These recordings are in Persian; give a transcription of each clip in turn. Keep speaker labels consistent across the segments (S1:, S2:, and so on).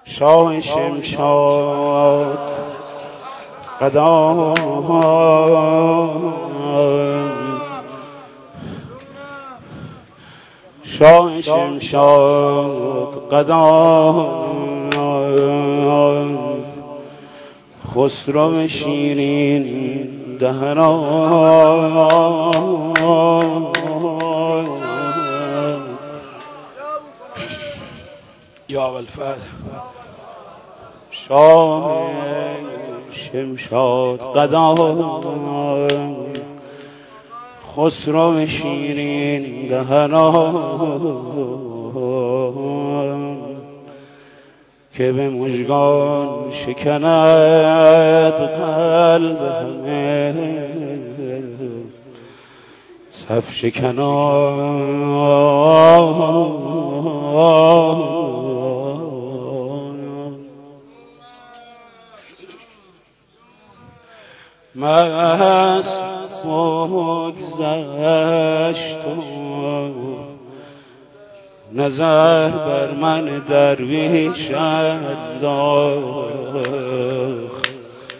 S1: شاه شمشاد قدام شاه شمشاد قدام خسرو شیرین دهنان یا ابوالفتح شاه شمشاد قدام خسرو شیرین دهنان که به مژگان شکند قلب همه صف شکنان مست بگذشت و نظر بر من درویش انداخت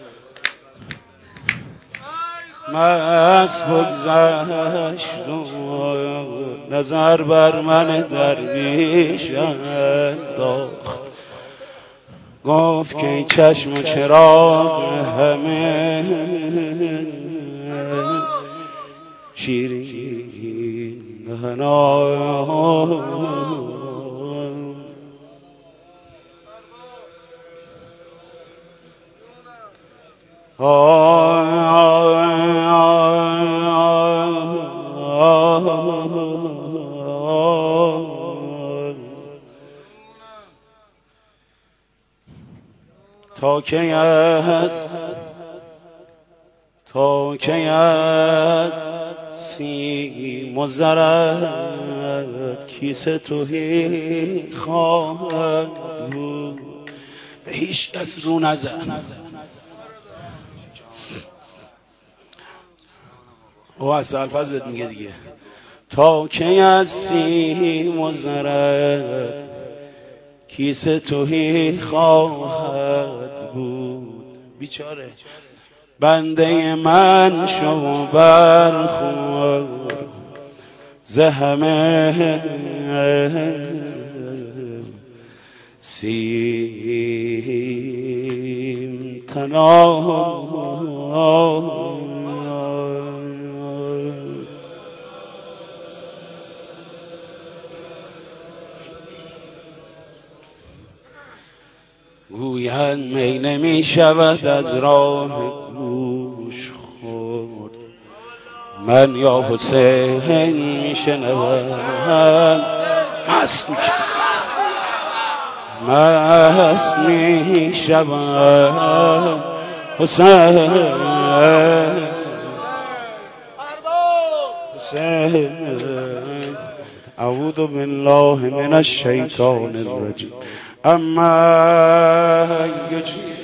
S1: مست بگذشت و نظر بر من درویش انداخت گفت که این چشم و چراغ همه شیرین دهنان تا کی است سیم و زرت کیسه تهی خواهد بود به هیچ کس رو نزن او از الفاظ بهت میگه دیگه تا کی از سیم و زرت کیسه تهی خواهد بود بیچاره بنده من شو برخور ز همه سیم تنان گویند می نمی شود از راه گوش خورد من یا حسین می شنوم مست می شود حسین اعوذ بالله من الشیطان الرجیم اما یجی